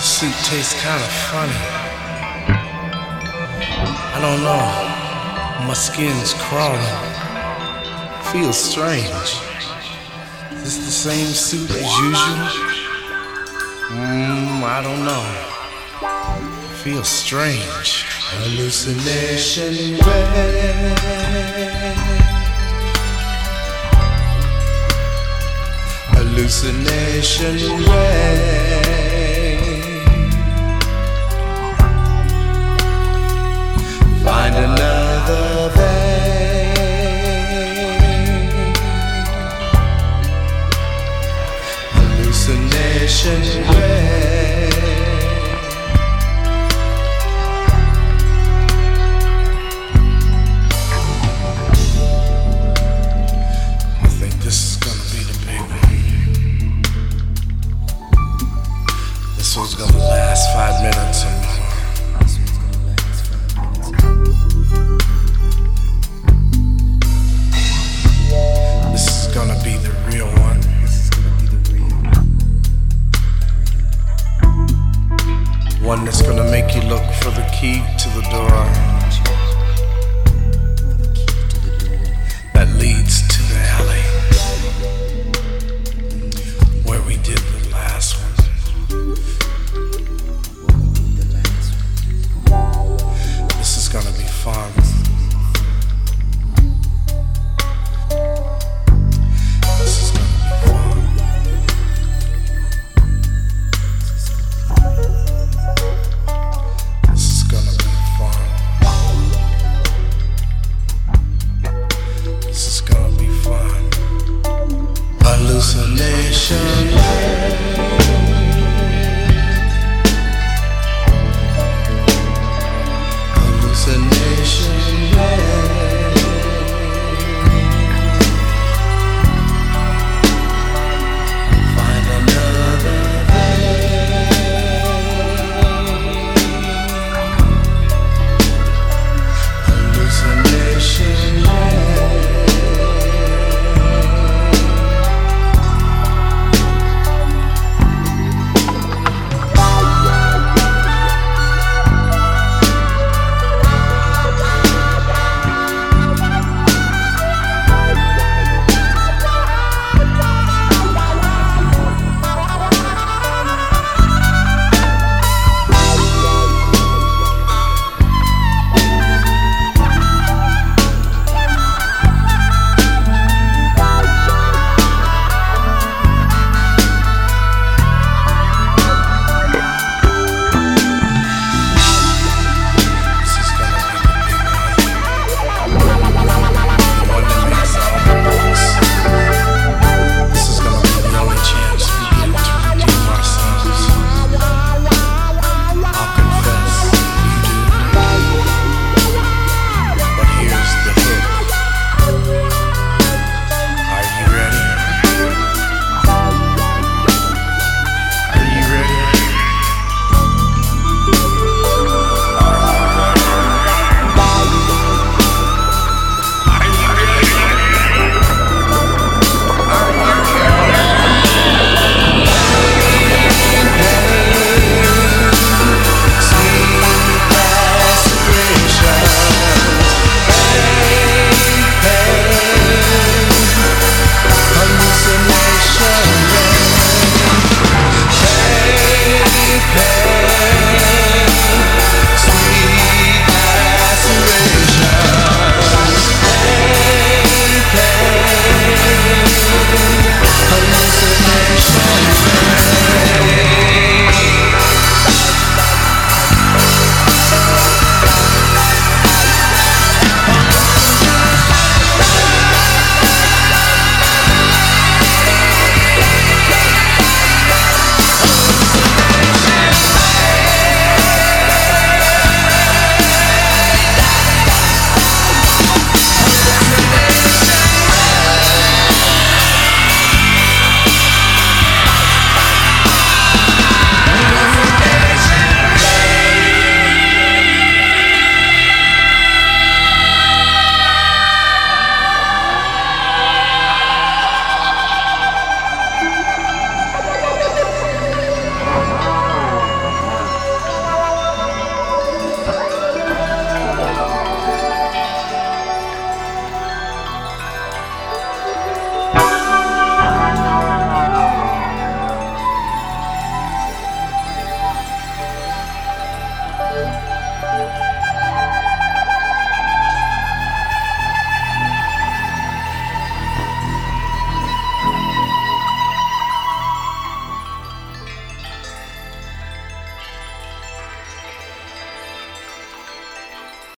Soup tastes kind of funny. I don't know. My skin's crawling. Feels strange. Is this the same soup as usual? I don't know. Feels strange. Hallucination rain. Hallucination rain. Find another vein. Hallucination rain. I think this is gonna be the big one. This one's gonna last 5 minutes or more. This is gonna be the real one. One that's gonna make you look for the key to the door that leads to